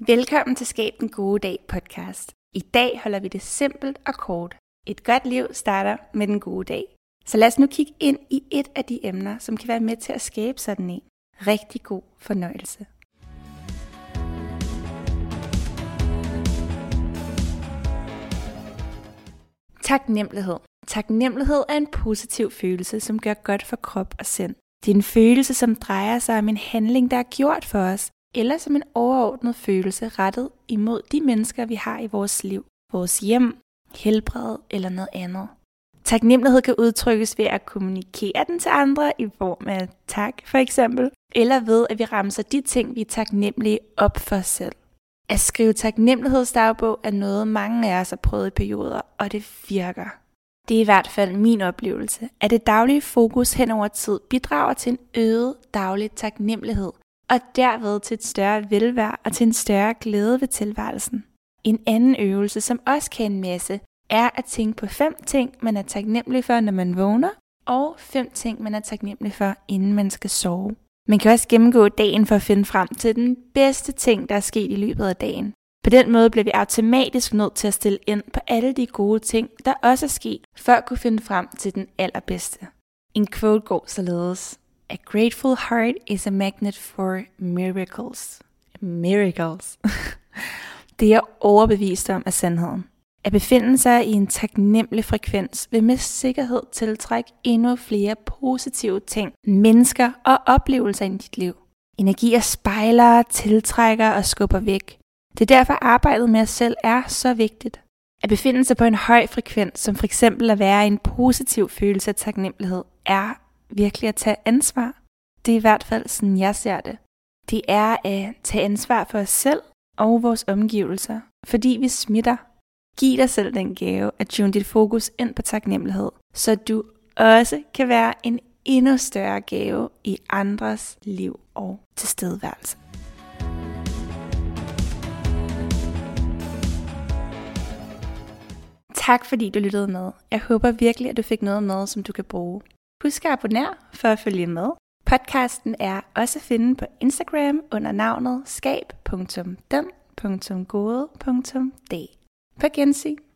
Velkommen til Skab den gode dag podcast. I dag holder vi det simpelt og kort. Et godt liv starter med den gode dag. Så lad os nu kigge ind i et af de emner, som kan være med til at skabe sådan en. Rigtig god fornøjelse. Taknemmelighed. Taknemmelighed er en positiv følelse, som gør godt for krop og sind. Det er en følelse, som drejer sig om en handling, der er gjort for os, eller som en overordnet følelse rettet imod de mennesker, vi har i vores liv, vores hjem, helbred eller noget andet. Taknemmelighed kan udtrykkes ved at kommunikere den til andre i form af tak for eksempel, eller ved at vi ramser de ting, vi er taknemmelige op for os selv. At skrive taknemmelighedsdagbog er noget, mange af os har prøvet i perioder, og det virker. Det er i hvert fald min oplevelse, at det daglige fokus hen over tid bidrager til en øget daglig taknemmelighed, og derved til et større velvære og til en større glæde ved tilværelsen. En anden øvelse, som også kan en masse, er at tænke på 5 ting, man er taknemmelig for, når man vågner, og 5 ting, man er taknemmelig for, inden man skal sove. Man kan også gennemgå dagen for at finde frem til den bedste ting, der er sket i løbet af dagen. På den måde bliver vi automatisk nødt til at stille ind på alle de gode ting, der også er sket, for at kunne finde frem til den allerbedste. En quote går således: A grateful heart is a magnet for miracles. Miracles. Det er overbevist om af sandheden. At befinde sig i en taknemmelig frekvens vil med sikkerhed tiltrække endnu flere positive ting, mennesker og oplevelser i dit liv. Energier spejler, tiltrækker og skubber væk. Det er derfor arbejdet med os selv er så vigtigt. At befinde sig på en høj frekvens, som for eksempel at være en positiv følelse af taknemmelighed, er virkelig at tage ansvar. Det er i hvert fald sådan, jeg ser det. Det er at tage ansvar for os selv og vores omgivelser, fordi vi smitter. Giv dig selv den gave at tune dit fokus ind på taknemmelighed, så du også kan være en endnu større gave i andres liv og tilstedeværelse. Tak fordi du lyttede med. Jeg håber virkelig, at du fik noget med, som du kan bruge. Husk at abonnere for at følge med. Podcasten er også at finde på Instagram under navnet skab.den.gode.dag. På gensyn.